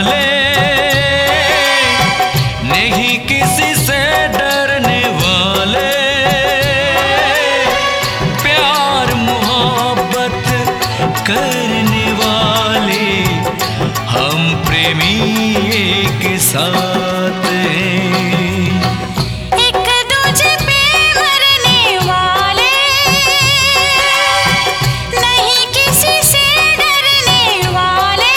वाले, नहीं किसी से डरने वाले, प्यार मोहब्बत करने वाले, हम प्रेमी एक साथ हैं। एक दूजे पे मरने वाले, नहीं किसी से डरने वाले,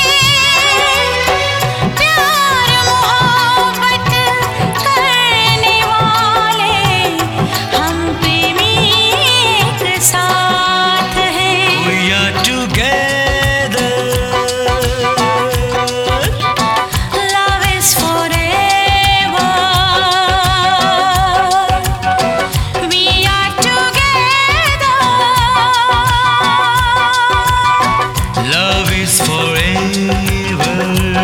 प्यार मोहब्बत करने वाले, हम प्रेमी एक साथ हैं। We are together. Love is forever. We are together. Love is forever.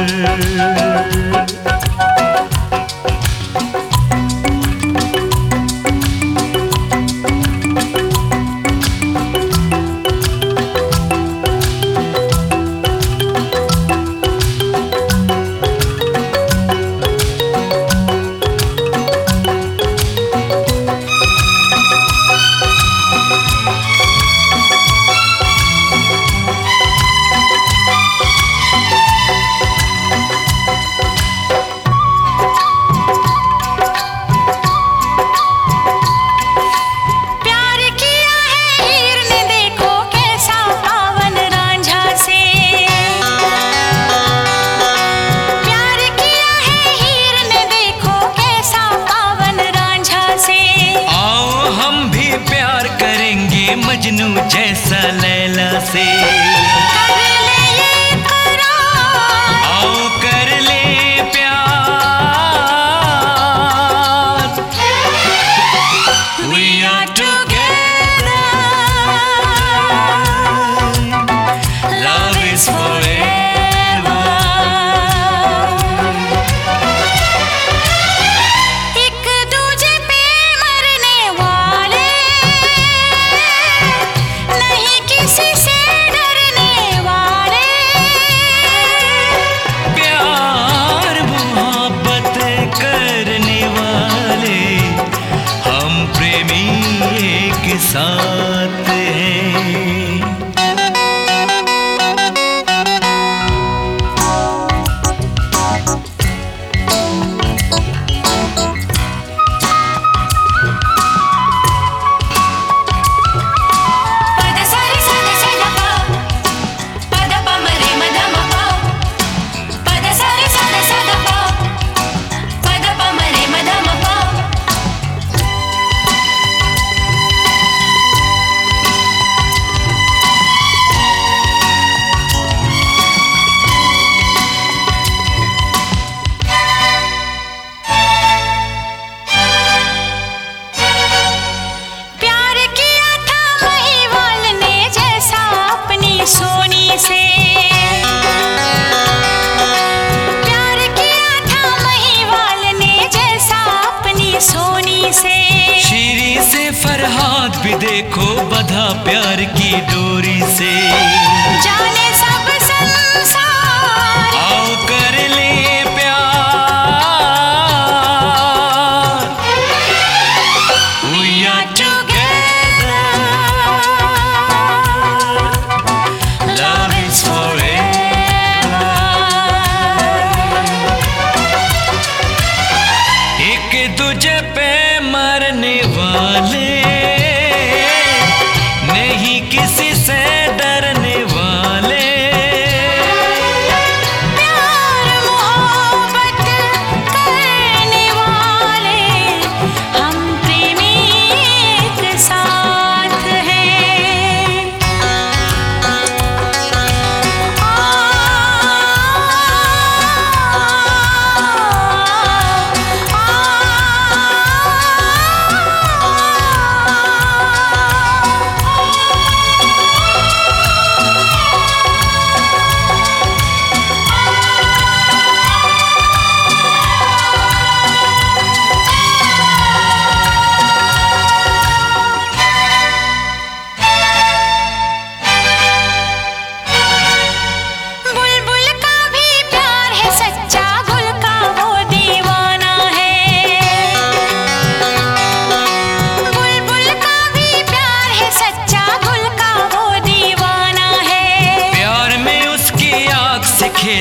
प्यार किया है हीर ने, देखो कैसा पावन रांझा से। प्यार किया है हीर ने, देखो कैसा पावन रांझा से। आओ हम भी प्यार करेंगे मजनू जैसा लैला से। कर ले ये करार, आओ कर ले प्यार। We are together. Love is forever. एक दूजे पे मरने वाले, नहीं किसी से डरने वाले, प्यार मोहब्बत करने वाले, हम प्रेमी एक साथ हैं। पद सारे सारे सारे पाओ, पद पमरे मदम पाओ, पद सारे सारे सारे पाओ, पद पमरे मदम पाओ। प्यार किया था महिवाल ने, जैसा अपनी सोनी से। प्यार किया था महिवाल ने, जैसा अपनी सोनी से। शीरी से फरहाद भी देखो बधा प्यार की डोरी से। जाने सब संसार, आओ कर ले प्यार। We are together. Love is forever. एक दूजे पे मरने वाले, नहीं किसी से डरने वाले, प्यार मोहब्बत करने वाले, हम प्रेमी एक साथ हैं। आ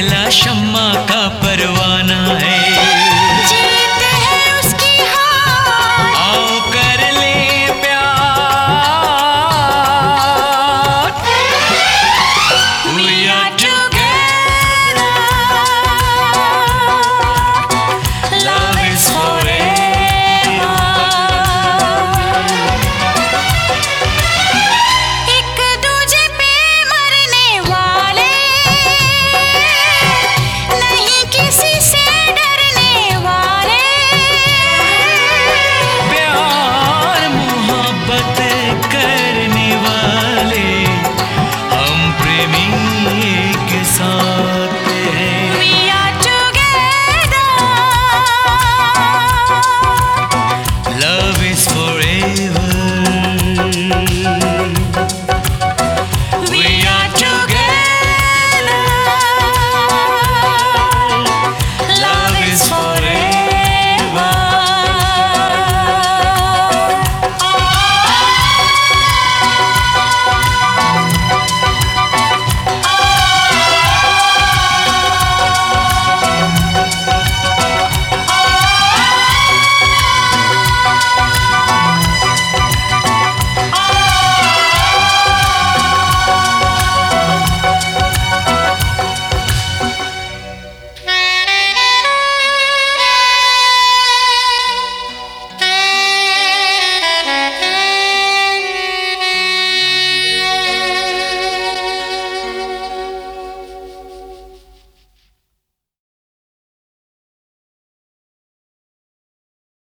जलेला शम्मा का परवाना।